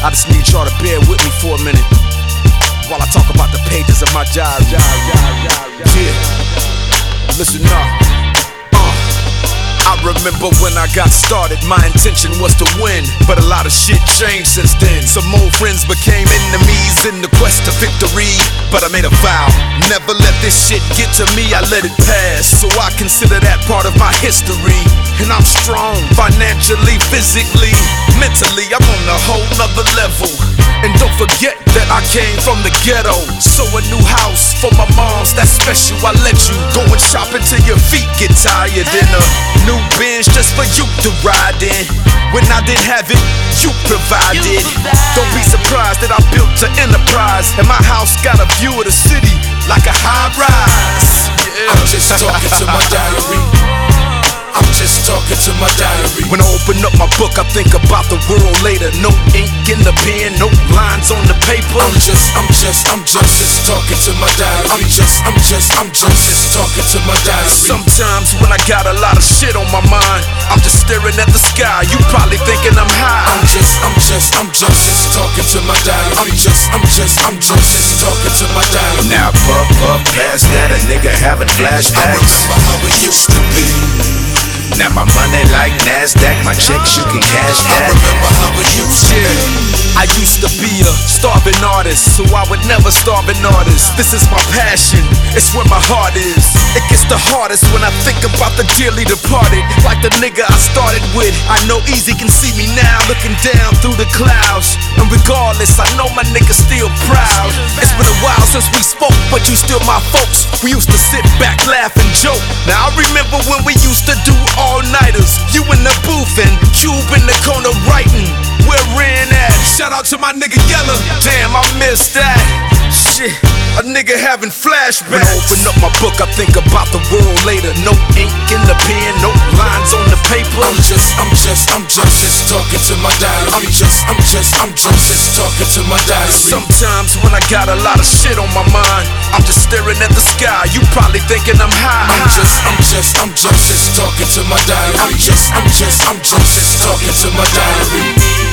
I just need y'all to bear with me for a minute while I talk about the pages of my diary. Yeah, listen up. I remember when I got started, my intention was to win, but a lot of shit changed since then. Some old friends became enemies in the quest to victory, but I made a vow, never let this shit get to me. I let it pass, so I consider that part of my history. And I'm strong, financially, physically, mentally, I'm on a whole nother level. And don't forget that I came from the ghetto, so a new house for my moms, that's special. I let you go and shop until your feet get tired, in a new Benz just for you to ride in. When I didn't have it, you provided. Don't be surprised that I built an enterprise, and my house got a view of the city like a high rise. Yeah. I'm just talking to my diary. I'm just talking to my diary. When I open up my book, I think about the world later. No ink in the pen, no lines on the paper. I'm just talking to my diary. I'm just talking to my diary. Sometimes when I got a lot of shit on my mind, I'm just staring at the sky. You probably thinking I'm high. I'm just talking to my diary. I'm just talking to my diary. Now puff past that, a nigga having flashbacks. I remember how it used to be. Now my money like NASDAQ, my checks you can cash that. I remember how it used to be. I used to be a starving artist, so I would never starve an artist. This is my passion, it's where my heart is. It gets the hardest when I think about the dearly departed, like the nigga I started with. I know Easy can see me now, looking down through the clouds. And regardless, I know my nigga's still proud. It's been a while since we spoke, but you still my folks. We used to sit back, laugh and joke. Now I remember when we used to do all-nighters, you in the booth and Cube in the corner writing. Where Ren at? Shout out to my nigga Yella. Damn, I missed that. Shit, a nigga having flashbacks. When I open up my book, I think about the world later. No ink in the pen, no lines on the paper. I'm just talking to my diary. I'm just talking to my diary. Sometimes when I got a lot of shit on my mind, I'm just staring at the sky. You probably thinking I'm high. I'm just talking to my diary. I'm just talking to my diary.